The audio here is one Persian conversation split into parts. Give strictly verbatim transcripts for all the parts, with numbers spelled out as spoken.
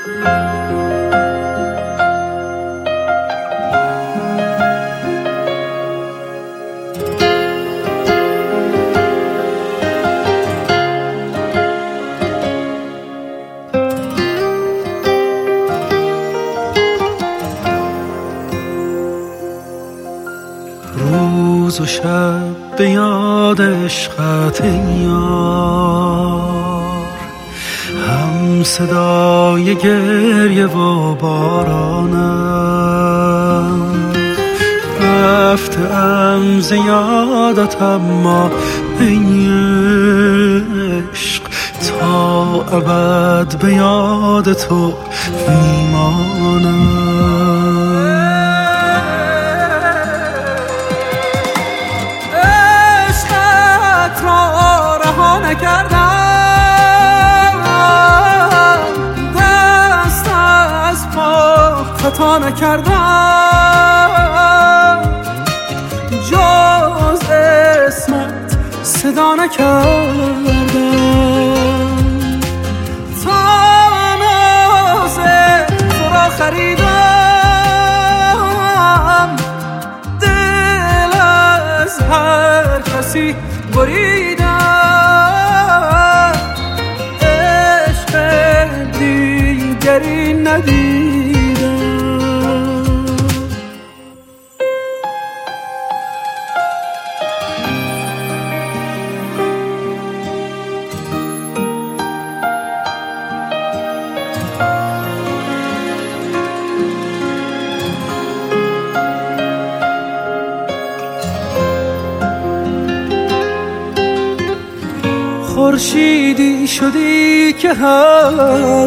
روز و شب به یاد عشقت یار، هم صدای گریه و بارانم، رفتم ز یادت اما ای عشق تا ابد به یاد تو میمانم. نکردم دست از پا خطا نکردم، جز اسمت صدا نکردم، تا ناز تو را خریدم، دل از هر کسی بریدم، دیگری ندیدم. خورشیدی شدی که هر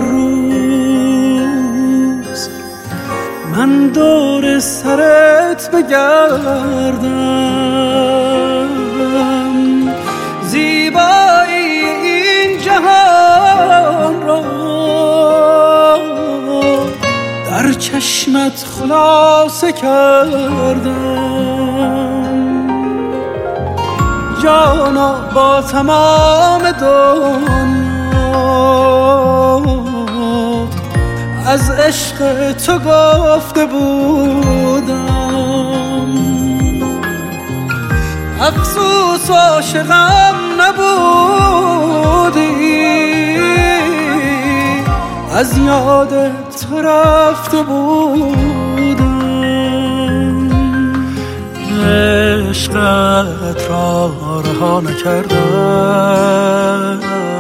روز من دور سرت بگردم، زیبایی این جهان را در چشمت خلاصه کردم، جانا با تمام دنیا از عشق تو گفته بودم، افسوس عاشقم نبودی، از یاد تو رفته بودم، عشقت را رها نکردم،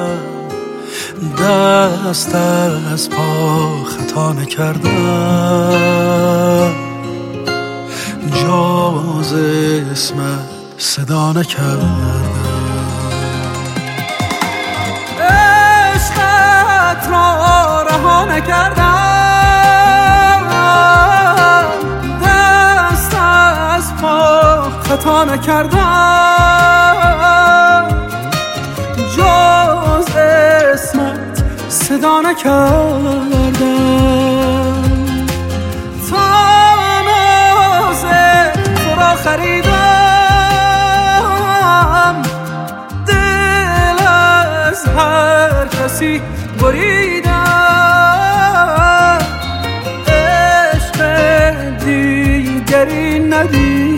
دست از پا خطا نکردم، جز اسمت صدا نکردم. عشقت را رها نکردم، دست از پا خطا نکردم، جز اسمت صدا نکردم، تا ناز تو را خریدم، دل از هر کسی بریدم، عشق دیگری ندیدم.